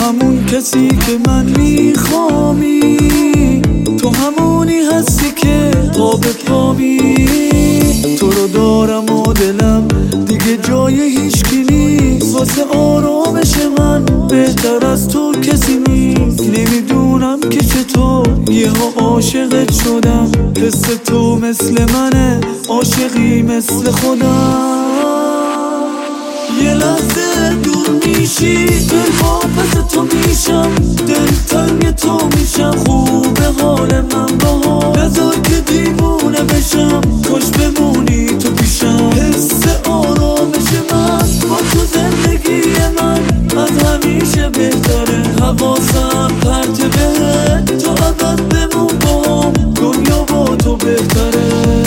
همون کسی که من میخوامی، تو همونی هستی که قاب پامی. تو رو دارم و دلم دیگه جای هیچکی نیست، واسه آرامش من بهتر از تو کسی نیست. نمیدونم که چطور یهو عاشقت شدم، حس تو مثل منه، عاشقی مثل خودم. یه لحظه دور میشی، دل واپس تو میشم، دل تنگ تو میشم. خوبه حال من باها، نذار که دیوونه بشم، کاش بمونی تو پیشم. حس آرامش من با تو زندگی من از همیشه بهتره. حواسم پرت بهت، تو ابد بمون باهم، دنیا با تو بهتره.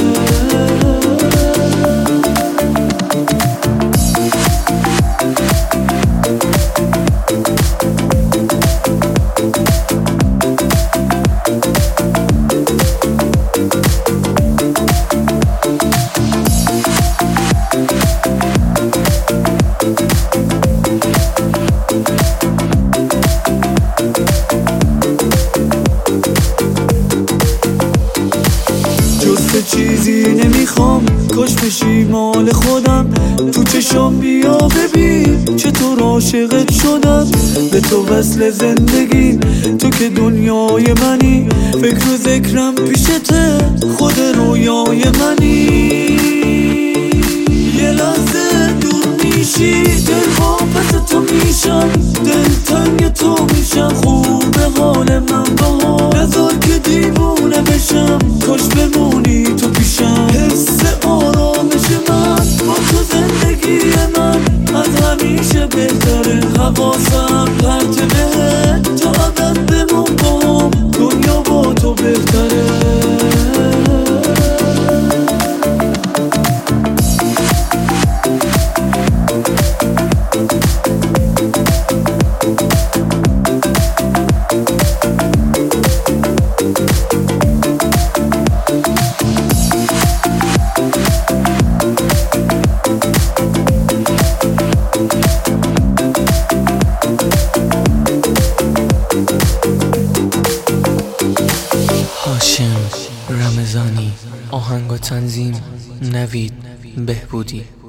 چیزی نمیخوام، کاش بشی مال خودم. تو چشام بیا ببین چطور عاشقت شدم، به تو وصل زندگی، تو که دنیای منی. فکر و ذکرم پیشته، خود رویای منی. یه لحظه دور میشی، دل واپس تو میشم، دل تنگ تو میشم. خوبه حال من باها، نذار که دیوونه بشم، کاش بمونی تو پیشم. حس آرامش من با تو زندگی من از همیشه بهتره. حواسم پرت بهت، تو ابد بمون باهم، دنیا با تو بهتره. هاشم رمضانی، آهنگ و تنظیم نوید بهبودی.